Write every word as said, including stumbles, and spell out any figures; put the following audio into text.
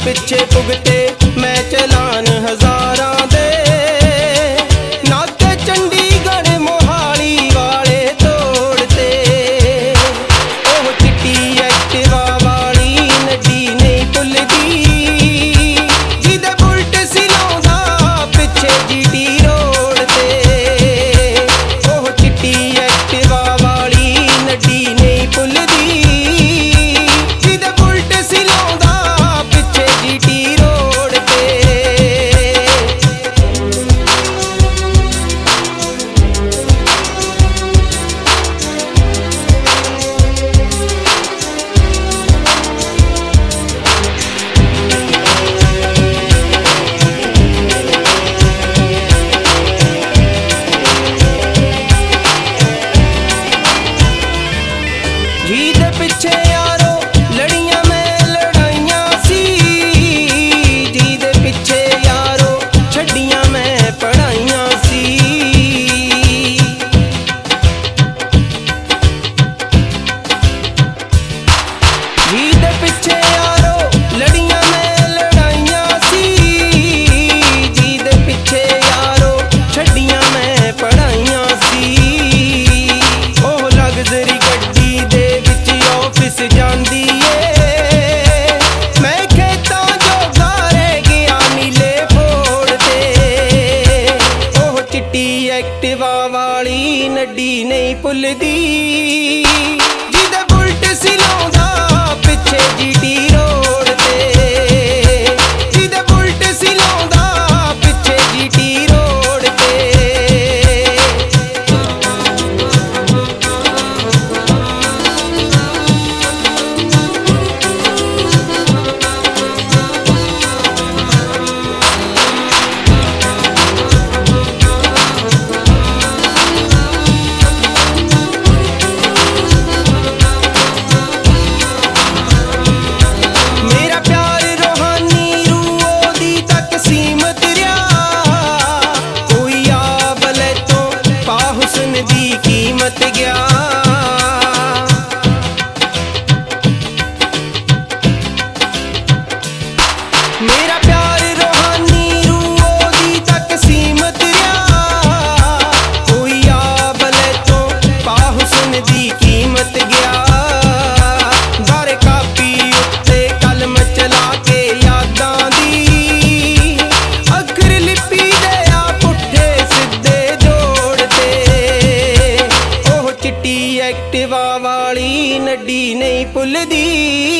पिछे भुगते मैं चलान हजारां दे, नाके चंडीगढ़ मोहाली वाले तोड़ते। ओह चिट्टी एक्टिवा वाली नड्डी नहीं भुलदी, जिदे बुलट सिलाउंदा पिछे जीटी रोड ते। ओह चिट्टी एक्टिवा वाली नड्डी नहीं भुलदी, जिदे बुलट सिलाउंदा पिछे जीटी रोड ते। ਜਿਹਦੇ ਪਿੱਛੇ ਯਾਰੋ ਲੜੀਆਂ ਮੈਂ ਲੜਾਈਆਂ ਸੀ, ਜਿਹਦੇ ਪਿੱਛੇ ਯਾਰੋ ਛੱਡੀਆਂ ਮੈਂ ਪੜਾਈਆਂ ਸੀ। ਜਿਹਦੇ ਪਿੱਛੇ ਯਾਰੋ ਲੜੀਆਂ ਮੈਂ ਲੜਾਈਆਂ ਸੀ, ਜਿਹਦੇ ਪਿੱਛੇ ਯਾਰੋ ਛੱਡੀਆਂ ਮੈਂ ਪੜਾਈਆਂ ਸੀ। ਉਹ ਲਗਜ਼ਰੀ ਗੱਡੀ ਦੇ ਵਿੱਚ ਆਫਿਸ ਜਾਂਦੀ ਏ, ਮੈਂ ਖੇਤਾਂ ਜੋਗਾ ਰਹਿ ਗਿਆ ਨੀਲੇ ਫੋੜ ਤੇ। ਉਹ ਚਿੱਟੀ ਐਕਟਿਵਾ ਵਾਲੀ ਨੱਡੀ ਨਹੀਂ ਭੁੱਲਦੀ, ਜਿਹਦੇ ਬੁਲਟ ਸਿਲਾਉਂਦਾ ਪਿੱਛੇ ਜੀਟੀ ਰੋਡ ਤੇ। ਜਿਹਦੇ ਬੁਲਟ ਸਿਲਾਉਂਦਾ ਪਿੱਛੇ ਜੀਟੀ ਰੋਡ ਤੇ। ਮੇਰਾ ਪਿਆਰ ਰੂਹਾਨੀ ਰੂਹ ਉਹਦੀ ਤੱਕ ਸੀਮਤ ਰਿਹਾ, ਕੋਈ ਆ ਬਲੇ ਤੋਂ ਪਾ ਹੁਸਨ ਦੀ ਕੀਮਤ ਗਿਆ। ਮੇਰਾ ਪਿਆਰ ਰੂਹਾਨੀ ਰੂਹ ਉਹਦੀ ਤੱਕ ਸੀਮਤ ਰਿਹਾ, ਕੋਈ ਆ ਬਲੇ ਤੋਂ ਪਾ ਹੁਸਨ ਦੀ ਕੀਮਤ ਗਿਆ। ਬਾਰੇ ਕਾਪੀ ਉੱਤੇ ਕਲਮ ਚਲਾ ਕੇ ਯਾਦਾਂ ਦੀ, ਅੱਖਰ ਲਿਪੀ ਦੇ ਆ ਪੁੱਠੇ ਸਿੱਧੇ ਜੋੜ ਤੇ। ਉਹ ਚਿੱਟੀ ਐਕਟਿਵਾ ਵਾਲੀ ਨੱਡੀ ਨਹੀਂ ਭੁੱਲਦੀ,